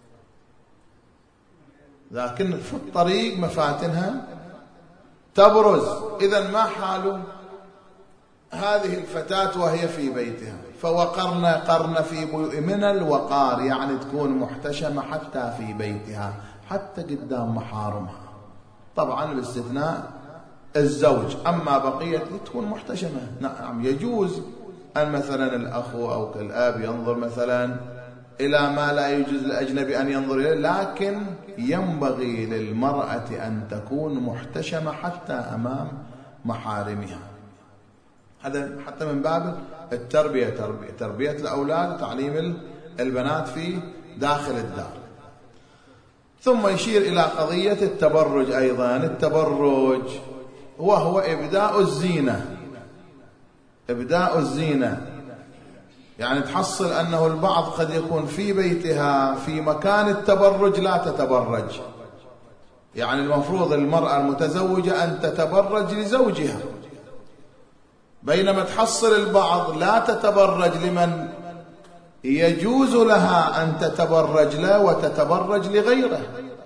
Speaker 1: لكن في الطريق مفاتنها تبرز. إذن ما حال هذه الفتاة وهي في بيتها؟ فوقرن قرن في بيوت من الوقار، يعني تكون محتشمة حتى في بيتها، حتى قدام محارمها، طبعا باستثناء الزوج. أما بقية تكون محتشمة. نعم يجوز أن مثلا الأخ أو الأب ينظر مثلا إلى ما لا يجوز للأجنبي أن ينظر إليه، لكن ينبغي للمرأة أن تكون محتشمة حتى أمام محارمها. هذا حتى من باب التربية، تربية, تربية الأولاد وتعليم البنات في داخل الدار. ثم يشير إلى قضية التبرج أيضا. التبرج وهو إبداء الزينة، إبداء الزينة، يعني تحصل أنه البعض قد يكون في بيتها في مكان التبرج لا تتبرج، يعني المفروض المرأة المتزوجة أن تتبرج لزوجها، بينما تحصل البعض لا تتبرج لمن يجوز لها أن تتبرج له وتتبرج لغيره.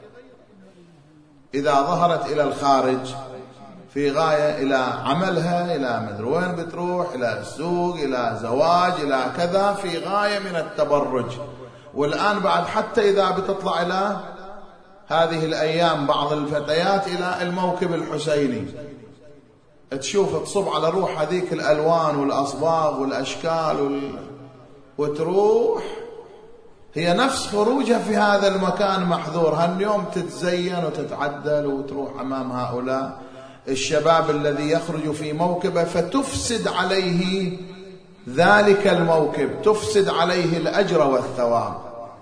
Speaker 1: إذا ظهرت إلى الخارج في غاية إلى عملها، إلى مدري وين بتروح، إلى السوق، إلى زواج، إلى كذا، في غاية من التبرج. والآن بعد حتى إذا بتطلع إلى هذه الأيام بعض الفتيات إلى الموكب الحسيني، تشوف تصب على روح هذيك الألوان والأصباغ والأشكال وال... وتروح هي نفس خروجها في هذا المكان محظور. هاليوم تتزين وتتعدل وتروح أمام هؤلاء الشباب الذي يخرج في موكبه، فتفسد عليه ذلك الموكب، تفسد عليه الأجر والثواب.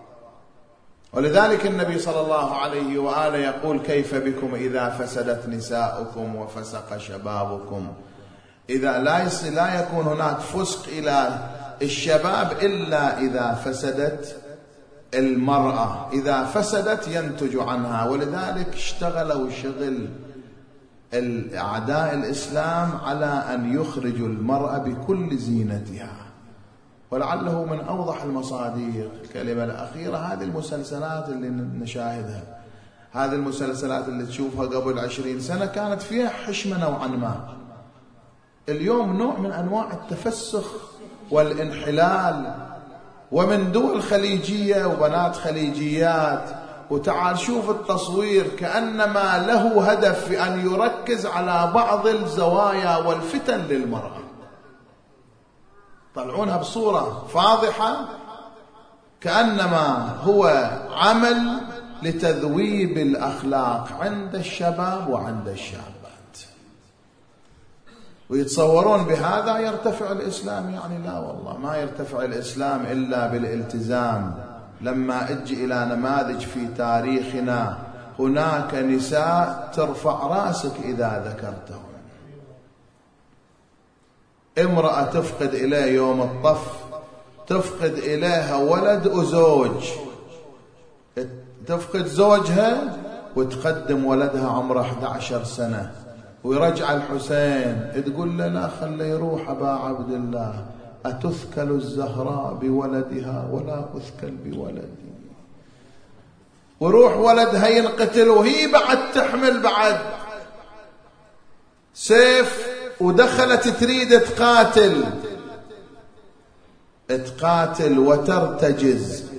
Speaker 1: ولذلك النبي صلى الله عليه وآله يقول: كيف بكم إذا فسدت نساؤكم وفسق شبابكم. إذا لا لا يكون هناك فسق إلى الشباب إلا إذا فسدت المرأة، إذا فسدت ينتج عنها. ولذلك اشتغلوا شغل أعداء الإسلام على أن يخرجوا المرأة بكل زينتها. ولعله من أوضح المصادر الكلمة الأخيرة هذه المسلسلات اللي نشاهدها، هذه المسلسلات اللي تشوفها قبل عشرين سنة كانت فيها حشمة نوعا ما. اليوم نوع من أنواع التفسخ والانحلال، ومن دول خليجية وبنات خليجيات. وتعال شوف التصوير كأنما له هدف في أن يركز على بعض الزوايا والفتن للمرأة، طلعونها بصورة فاضحة كأنما هو عمل لتذويب الأخلاق عند الشباب وعند الشابات، ويتصورون بهذا يرتفع الإسلام. يعني لا والله، ما يرتفع الإسلام إلا بالالتزام. لما أجي إلى نماذج في تاريخنا، هناك نساء ترفع راسك إذا ذكرتهم. امرأة تفقد إليه يوم الطف، تفقد إليها ولد وزوج، تفقد زوجها وتقدم ولدها عمره أحد عشر سنة، ويرجع الحسين تقول له: لا خليه يروح أبا عبد الله، أتثكل الزهراء بولدها ولا أثكل بولدي. وروح ولدها ينقتل وهي بعد تحمل بعد سيف، ودخلت تريد تقاتل تقاتل وترتجز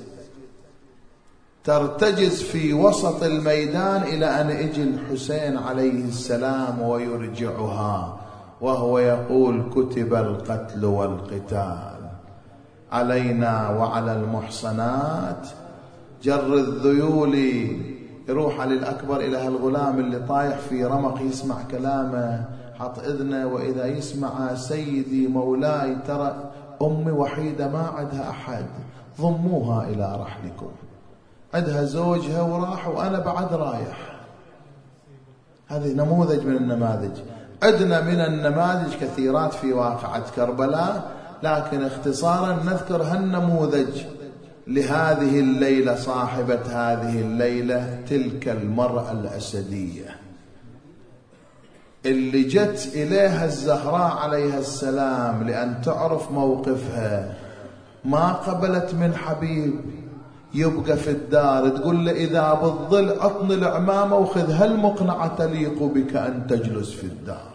Speaker 1: ترتجز في وسط الميدان إلى أن يجي الحسين عليه السلام ويرجعها، وهو يقول: كتب القتل والقتال علينا وعلى المحصنات جر الذيول. يروح علي الأكبر إلى هالغلام اللي طايح في رمق يسمع كلامه، حط إذنه، وإذا يسمع: سيدي مولاي ترى أمي وحيدة ما عندها أحد، ضموها إلى رحلكم. عندها زوجها وراح وأنا بعد رايح. هذه نموذج من النماذج. عندنا من النماذج كثيرات في واقعة كربلاء، لكن اختصارا نذكر هالنموذج لهذه الليلة، صاحبة هذه الليلة تلك المرأة الأسدية اللي جت إليها الزهراء عليها السلام لأن تعرف موقفها. ما قبلت من حبيب يبقى في الدار، تقول له: إذا بالظل عطني العمامة وخذ هالمقنعة تليق بك أن تجلس في الدار.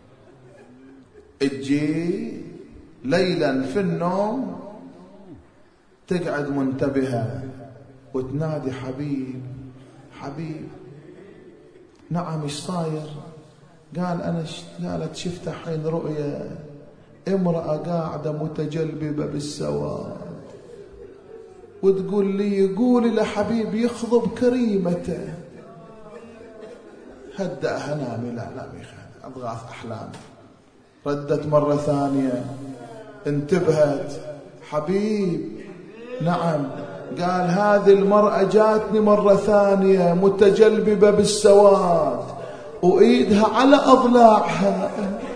Speaker 1: تجي ليلا في النوم تقعد منتبهة وتنادي: حبيب حبيب. نعم ايش صاير؟ قال: أنا ش... قالت: شفت حين رؤيا امرأة قاعدة متجلببة بالسواد، وتقول لي: قولي لحبيب يخضب كريمته. هدأها نامي. لا لا بيخان أضغاث أحلام. ردت مرة ثانية، انتبهت: حبيب. نعم. قال: هذه المرأة جاتني مرة ثانية متجلببة بالسواد وإيدها على أضلاعها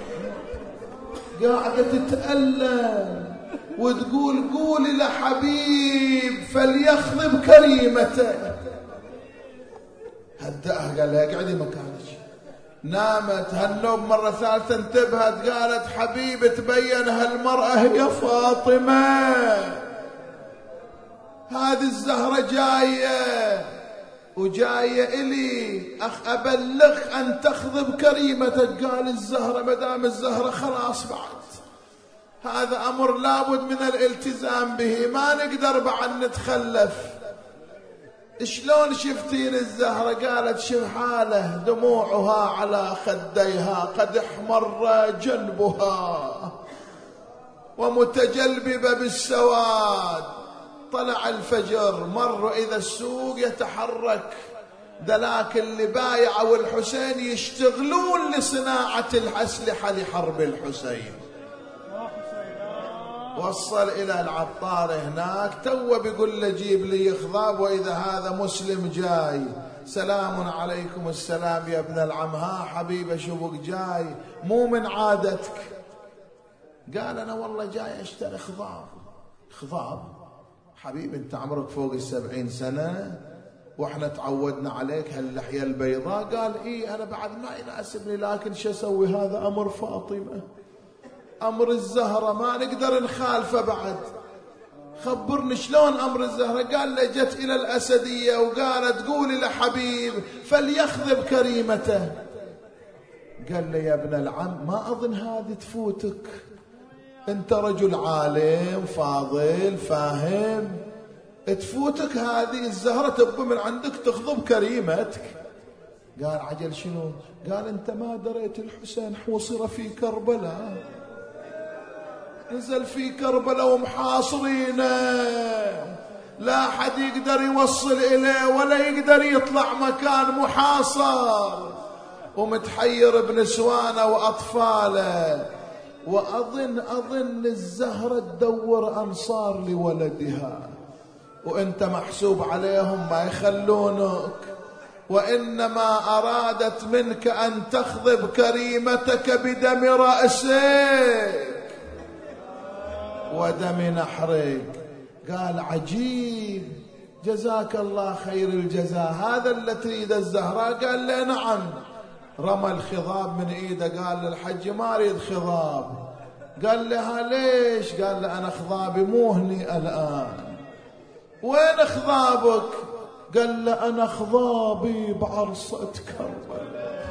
Speaker 1: قاعدة تتألم، وتقول: قولي لحبيب فليخضب كريمته. هدأها قال لها: اقعدي مكانك. نامت. هالنوم مرة ثالثة انتبهت، قالت: حبيب تبين هالمرأة هي فاطمة، هذه الزهرة جاية وجاية إلي أخ أبلغ أن تخضب كريمتك. قال: الزهرة مدام الزهرة خلاص بعد هذا أمر لابد من الالتزام به، ما نقدر بعد نتخلف. شلون شفتين الزهرة؟ قالت شوف حاله دموعها على خديها قد احمر جنبها ومتجلببة بالسواد. طلع الفجر، مر إذا السوق يتحرك دلاك اللي بايعوا الحسين يشتغلون لصناعة الأسلحة لحرب الحسين. وصل إلى العطار هناك، تو بيقول له جيب لي خضاب، وإذا هذا مسلم جاي. سلام عليكم. السلام يا ابن العم. ها حبيبي شوفك جاي، مو من عادتك. قال أنا والله جاي أشتري خضاب. خضاب حبيبي أنت عمرك فوق السبعين سنة وإحنا تعودنا عليك هاللحية البيضاء. قال إيه أنا بعد ما يناسبني، لكن شو أسوي؟ هذا أمر فاطمة، أمر الزهرة ما نقدر نخالفه بعد. خبرني شلون أمر الزهرة؟ قال لي جت إلى الأسدية وقالت قولي لحبيب فليخذب كريمته. قال لي يا ابن العم ما أظن هذه تفوتك، أنت رجل عالم فاضل فاهم، تفوتك هذه الزهرة تبقى من عندك تخضب كريمتك. قال عجل شنو؟ قال أنت ما دريت الحسين حوصر في كربلاء، نزل في كربلاء ومحاصرينه، لا حد يقدر يوصل إليه ولا يقدر يطلع مكان محاصر، ومتحير بنسوانه وأطفاله. وأظن أظن الزهرة تدور أنصار لولدها، وأنت محسوب عليهم ما يخلونك، وإنما أرادت منك أن تخضب كريمتك بدم رأسك ودم نحرك. قال عجيب، جزاك الله خير الجزاء، هذا اللي تريد الزهراء؟ قال لي نعم. رمى الخضاب من ايده، قال للحج ما اريد خضاب. قال لها ليش؟ قال له انا خضابي مو هني الان. وين خضابك؟ قال له انا خضابي بعرصة كربلاء.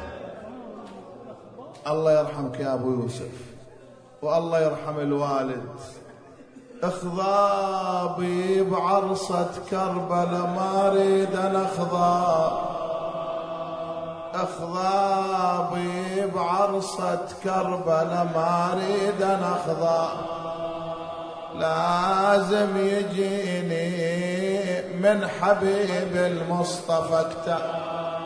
Speaker 1: الله يرحمك يا ابو يوسف، والله يرحم الوالد. خضابي بعرصة كربلاء ما اريد انا خضاب، خضابي بعرصة كربلاء ما اريد انا خضاب، لازم يجيني من حبيب المصطفى كتاب.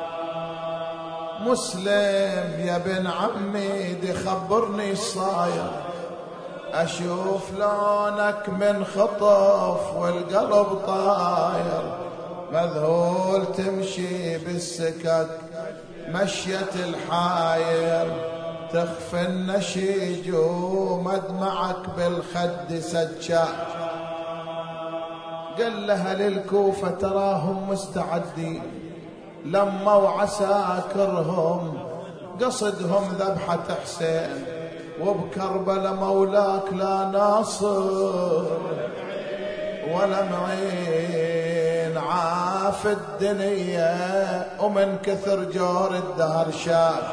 Speaker 1: مسلم يا بن عمي دي خبرني صاير، أشوف لونك من خطف والقلب طاير، مذهول تمشي بالسكك مشية الحاير، تخفي النشيج ومدمعك بالخد سجا. قال لها للكوفة تراهم مستعدين، لما وعساكرهم قصدهم ذبحة حسين، وبكربلاء مولاك لا ناصر ولا معين، عاف الدنيا ومن كثر جور الدهر شاف.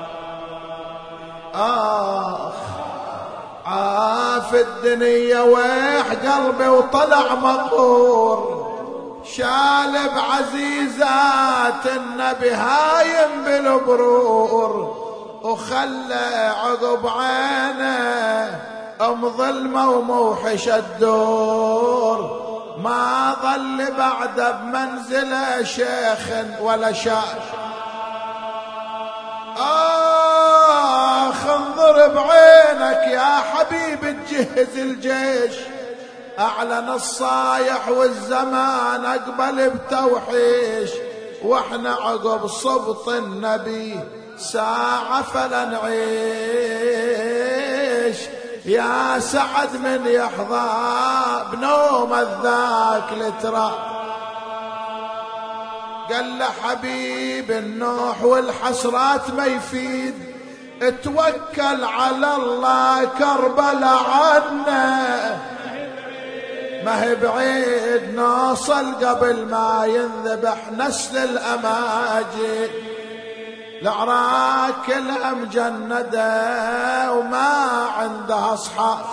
Speaker 1: آخ عاف الدنيا ويح قلبي وطلع مقهور، شالب عزيزات النبي هايم بالبرور، وخلى عقب عينه ام ظلمه وموحش الدور، ما ظل بعد بمنزله شيخ ولا شاش. آخ انظر بعينك يا حبيبي تجهز الجيش، أعلن الصايح والزمان أقبل بتوحيش، وإحنا عقب صبط النبي ساعة فلا نعيش، يا سعد من يحظى بنوم الذاك لترى. قال له حبيب النوح والحسرات ما يفيد، اتوكل على الله كربلاء عنا ما هي بعيد، نوصل قبل ما ينذبح نسل الأماجد، العراك كلها مجندة وما عندها أصحاب.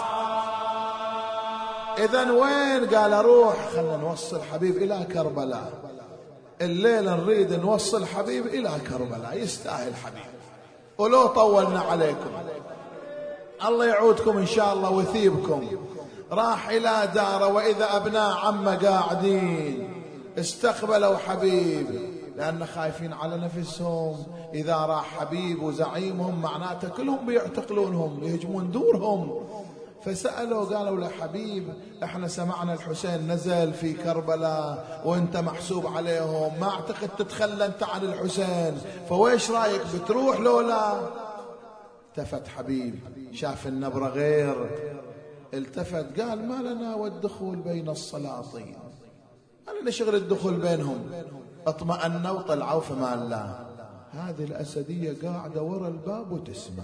Speaker 1: إذن وين؟ قال روح خلنا نوصل حبيب إلى كربلاء. الليلة نريد نوصل حبيب إلى كربلاء، يستاهل حبيب. ولو طولنا عليكم الله يعودكم إن شاء الله ويثيبكم. راح إلى داره وإذا أبناء عمه قاعدين استقبلوا حبيب، لأن خايفين على نفسهم. إذا راح حبيب وزعيمهم معناته كلهم بيعتقلونهم، يهجمون دورهم. فسألوا قالوا لحبيب احنا سمعنا الحسين نزل في كربلاء وانت محسوب عليهم، ما اعتقد تتخلى انت عن الحسين، فويش رايك بتروح لولا؟ التفت حبيب شاف النبرة غير، التفت قال ما لنا والدخول بين السلاطين، أنا نشغل الدخول بينهم. اطمأنوا وطلعوا في مال الله. هذه الأسدية قاعدة ورا الباب وتسمع.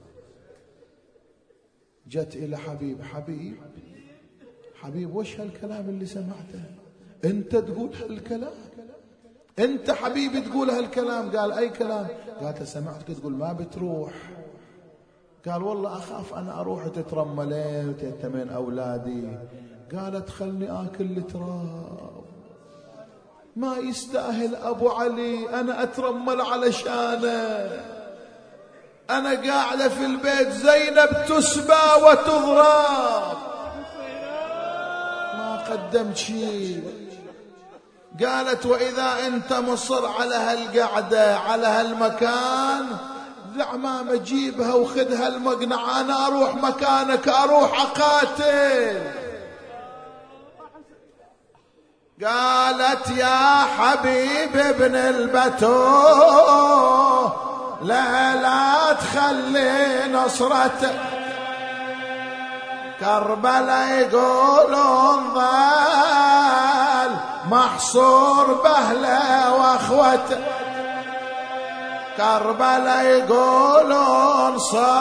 Speaker 1: جت إلى حبيب، حبيب حبيب وش هالكلام اللي سمعته؟ أنت تقول هالكلام؟ أنت حبيبي تقول هالكلام؟ قال أي كلام؟ قالت سمعتك تقول ما بتروح. قال والله أخاف أنا أروح تترملين وتتمين أولادي. قالت خلني آكل التراب، ما يستاهل أبو علي أنا أترمل علشانه، أنا قاعدة في البيت زينب تسبى وتضرب، ما قدمت شيء. قالت وإذا أنت مصر على هالقعدة على هالمكان العمامة جيبها وخذها المقنعة، أنا أروح مكانك أروح أقاتل. قالت يا حبيب ابن البتول لا لا تخلي نصرتك، كربلاء يقولون ظل محصور بأهله واخوته، كربلاء يقولون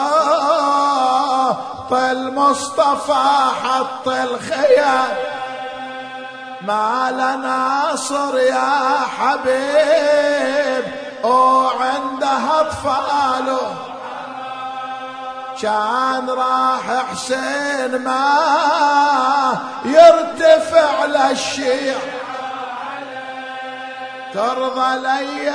Speaker 1: صوت المصطفى حط الخيام، ما لنا ناصر يا حبيب وعنده أطفاله، كان راح حسين ما يرتفع للشيع، ترضى لي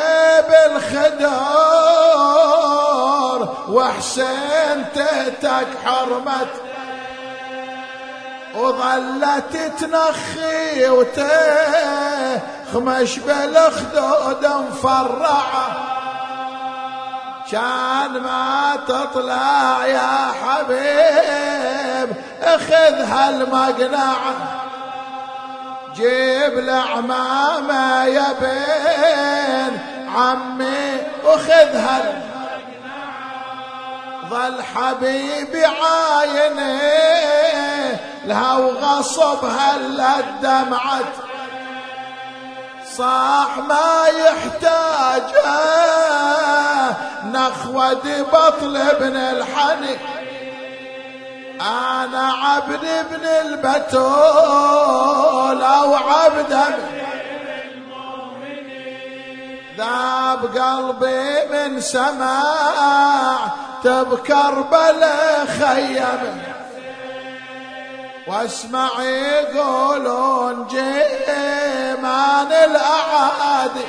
Speaker 1: بالخدور وحسين تهتك حرمت، وظلت تنخي وتخمش بالخدود مفرعة، كان ما تطلع يا حبيب اخذها المقنعة، جيب العمامة يا بين عمي وخذها المقنعة. ظل حبيبي عاينه لها وغصبها للدمعة، صاح ما يحتاج نخوة بطلب الحنك، أنا عبد ابن البتول أو عبد ذاب قلبي من سماع تبكربلاء خيم، واسمع يقولون جيمان الأعادي.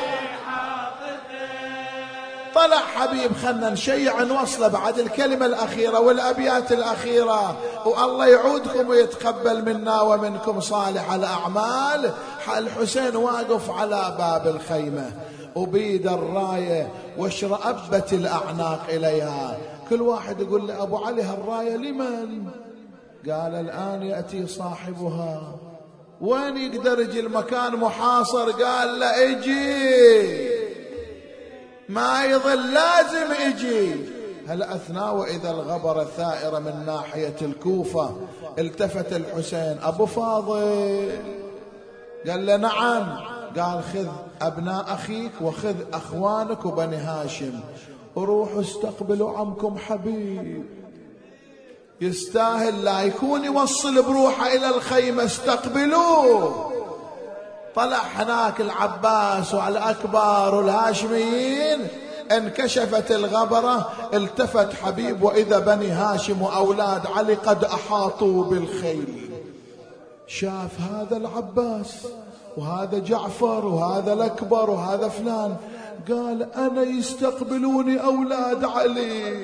Speaker 1: طلع حبيب خلنا نشيع نوصله بعد الكلمة الأخيرة والأبيات الأخيرة، والله يعودكم ويتقبل منا ومنكم صالح الأعمال. الحسين واقف على باب الخيمة وبيد الراية واشرأبت الأعناق إليها، كل واحد يقول لأبو علي هالراية لمن؟ قال الآن يأتي صاحبها. وين يقدر يجي؟ المكان محاصر. قال لا اجي، ما يظل لازم اجي. هل أثناء وإذا الغبر الثائرة من ناحية الكوفة التفت الحسين أبو فاضل، قال له نعم. قال خذ أبناء أخيك وخذ أخوانك وبني هاشم وروحوا استقبلوا عمكم حبيب، يستاهل لا يكون يوصل بروحه إلى الخيمة، استقبلوه. طلع هناك العباس وعلى الأكبر والهاشميين، انكشفت الغبرة، التفت حبيب وإذا بني هاشم وأولاد علي قد أحاطوا بالخيل. شاف هذا العباس وهذا جعفر وهذا الأكبر وهذا فلان. قال أنا يستقبلوني أولاد علي.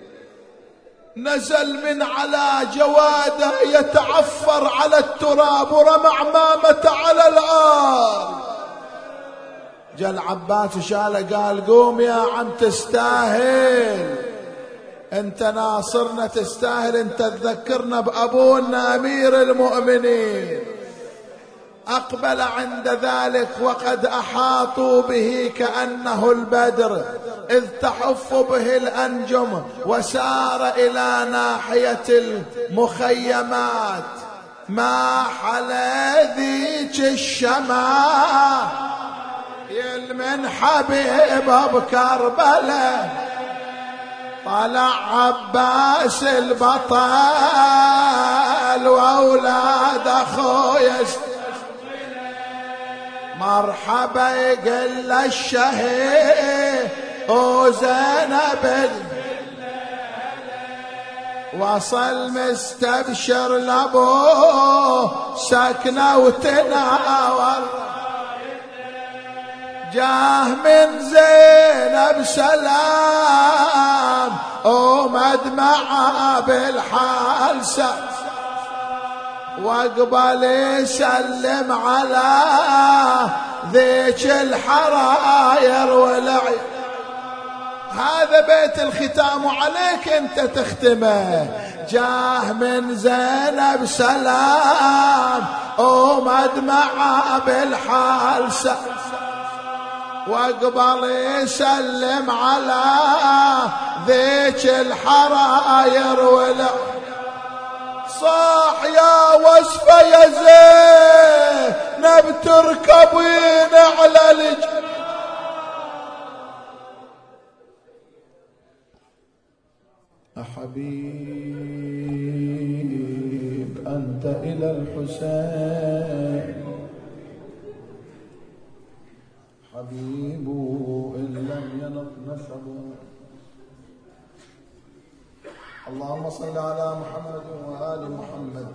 Speaker 1: نزل من على جواده يتعفر على التراب ورمى عمامته على الأرض. جاء العباس وشاله قال قوم يا عم تستاهل، انت ناصرنا تستاهل، انت تذكرنا بأبونا أمير المؤمنين. أقبل عند ذلك وقد أحاطوا به كأنه البدر إذ تحف به الأنجم، وسار إلى ناحية المخيمات. ما حلا ذيك الشمال من حبيبه بكربلة، طلع عباس البطل وأولاد أخويا مرحبا يقل الشهيد وزينب وصل مستبشر لابوه سكنه وتناور. جاه من زينب سلام ومدمعه بالحال سلام، واقبل يسلم على ذيك الحراير والعين. هذا بيت الختام وعليك انت تختمه. جاه من زينب سلام ومدمعه بالحال سلام، واقبل يسلم على ذيك الحراير والعين. صاح يا وصفة يا زينب تركبين على الجبل. أحبيب أنت إلى الحسين، حبيب إن لم ينط نسبه. اللهم صل على محمد وآل محمد.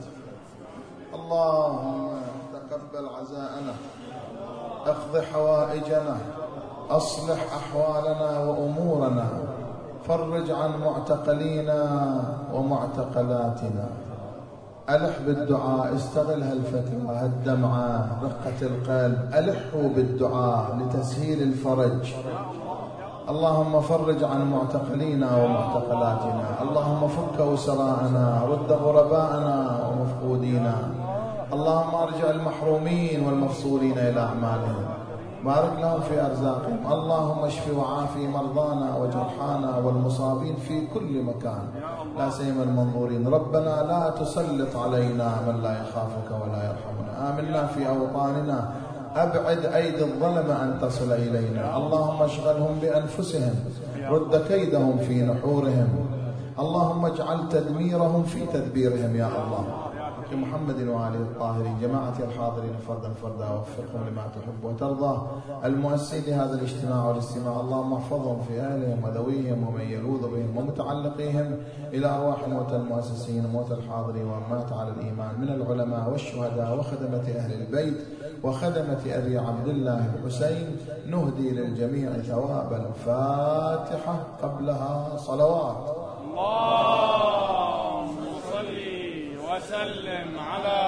Speaker 1: اللهم تقبل عزاءنا، اقض حوائجنا، أصلح أحوالنا وأمورنا، فرج عن معتقلينا ومعتقلاتنا. ألح بالدعاء، استغل هالفترة هالدمعة رقة القلب، ألحوا بالدعاء لتسهيل الفرج. اللهم فرج عن معتقلينا ومعتقلاتنا، اللهم فك أسراءنا، رد غرباءنا ومفقودينا، اللهم ارجع المحرومين والمفصولين إلى أعمالهم، بارك لهم في أرزاقهم. اللهم اشف وعافي مرضانا وجرحانا والمصابين في كل مكان، لا سيما المنظورين. ربنا لا تسلط علينا من لا يخافك ولا يرحمنا. آمنا في أوطاننا، أبعد أيدي الظلمة أن تصل إلينا. اللهم اشغلهم بأنفسهم، رد كيدهم في نحورهم. اللهم اجعل تدميرهم في تدبيرهم يا الله. محمد وآله الطاهرين، جماعة الحاضرين فردا فردا، ووفقهم لما تحب وترضى. المؤسسين لهذا الاجتماع والاستماع، اللهم احفظهم في أهلهم وذويهم ومن يلوذ بهم ومتعلقيهم، إلى أرواح موتى المؤسسين وموتى الحاضرين ومات على الإيمان من العلماء والشهداء وخدمة أهل البيت وخدمة أبي عبد الله الحسين. نهدي للجميع ثواب الفاتحة قبلها صلوات.
Speaker 2: اللهم صل وسلم على